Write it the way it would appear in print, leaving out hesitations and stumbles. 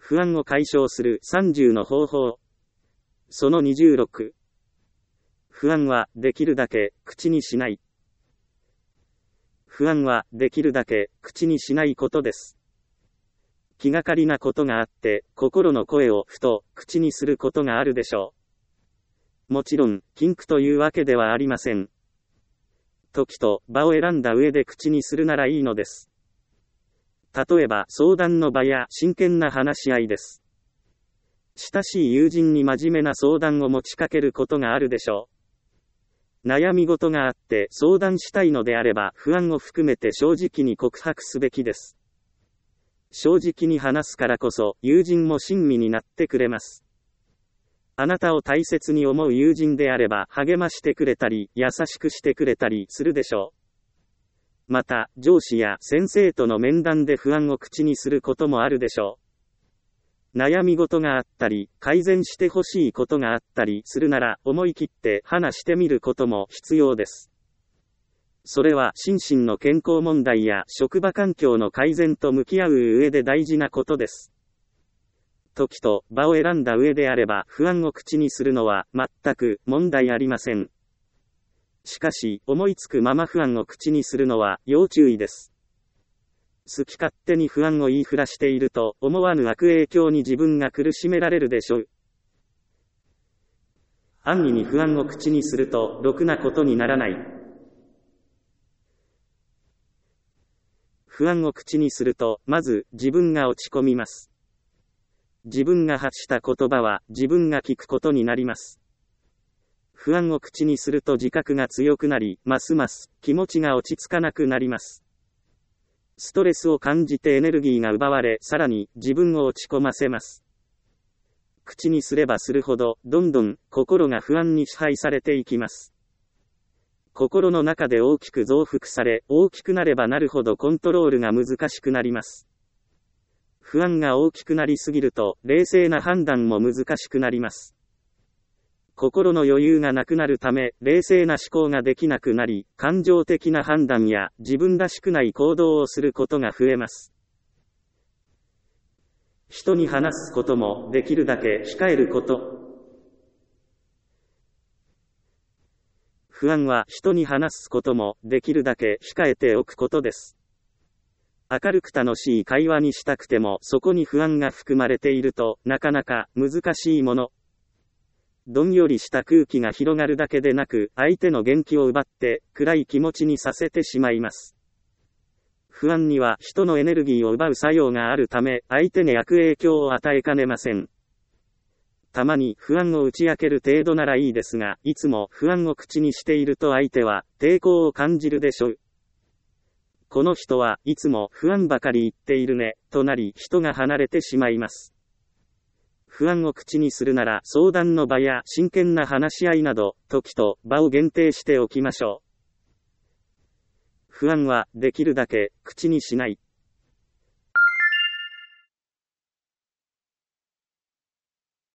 不安を解消する30の方法。その26。不安はできるだけ口にしない。不安はできるだけ口にしないことです。気がかりなことがあって、心の声をふと口にすることがあるでしょう。もちろん、禁句というわけではありません。時と場を選んだ上で口にするならいいのです。例えば、相談の場や真剣な話し合いです。親しい友人に真面目な相談を持ちかけることがあるでしょう。悩み事があって相談したいのであれば、不安を含めて正直に告白すべきです。正直に話すからこそ、友人も親身になってくれます。あなたを大切に思う友人であれば、励ましてくれたり、優しくしてくれたりするでしょう。また、上司や先生との面談で不安を口にすることもあるでしょう。悩み事があったり、改善してほしいことがあったりするなら、思い切って話してみることも必要です。それは心身の健康問題や職場環境の改善と向き合う上で大事なことです。時と場を選んだ上であれば不安を口にするのは全く問題ありません。しかし、思いつくまま不安を口にするのは要注意です。好き勝手に不安を言いふらしていると思わぬ悪影響に自分が苦しめられるでしょう。安易に不安を口にするとろくなことにならない。不安を口にすると、まず自分が落ち込みます。自分が発した言葉は自分が聞くことになります。不安を口にすると自覚が強くなり、ますます気持ちが落ち着かなくなります。ストレスを感じてエネルギーが奪われ、さらに自分を落ち込ませます。口にすればするほど、どんどん心が不安に支配されていきます。心の中で大きく増幅され、大きくなればなるほどコントロールが難しくなります。不安が大きくなりすぎると、冷静な判断も難しくなります。心の余裕がなくなるため、冷静な思考ができなくなり、感情的な判断や自分らしくない行動をすることが増えます。人に話すこともできるだけ控えること。不安は人に話すこともできるだけ控えておくことです。明るく楽しい会話にしたくてもそこに不安が含まれているとなかなか難しいもの。どんよりした空気が広がるだけでなく相手の元気を奪って暗い気持ちにさせてしまいます。不安には人のエネルギーを奪う作用があるため相手に悪影響を与えかねません。たまに不安を打ち明ける程度ならいいですが、いつも不安を口にしていると相手は抵抗を感じるでしょう。この人はいつも不安ばかり言っているね、となり人が離れてしまいます。不安を口にするなら相談の場や真剣な話し合いなど、時と場を限定しておきましょう。不安はできるだけ口にしない。